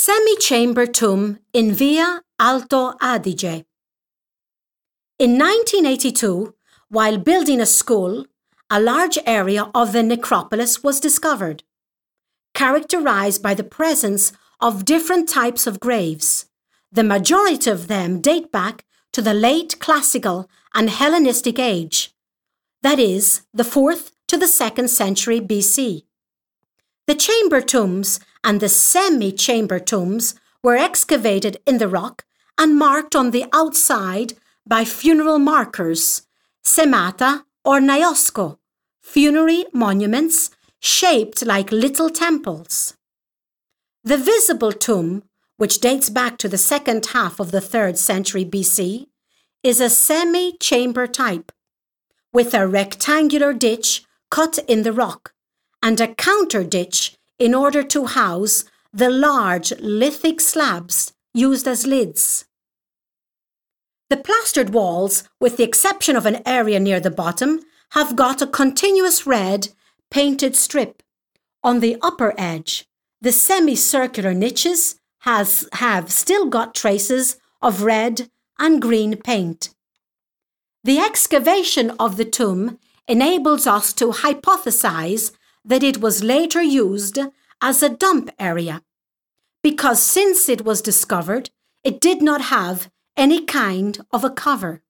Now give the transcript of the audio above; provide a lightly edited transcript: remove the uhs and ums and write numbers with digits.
Semi-chamber tomb in Via Alto Adige. In 1982, while building a school, a large area of the necropolis was discovered, characterized by the presence of different types of graves. The majority of them date back to the late Classical and Hellenistic age, that is, the 4th to the 2nd century BC. The chamber tombs and the semi-chamber tombs were excavated in the rock and marked on the outside by funeral markers, semata or naiosko, funerary monuments shaped like little temples. The visible tomb, which dates back to the second half of the 3rd century BC, is a semi-chamber type, with a rectangular ditch cut in the rock and a counter ditch in order to house the large lithic slabs used as lids. The plastered walls, with the exception of an area near the bottom, have got a continuous red painted strip. On the upper edge, the semicircular niches have still got traces of red and green paint. The excavation of the tomb enables us to hypothesize that it was later used as a dump area, because since it was discovered, it did not have any kind of a cover.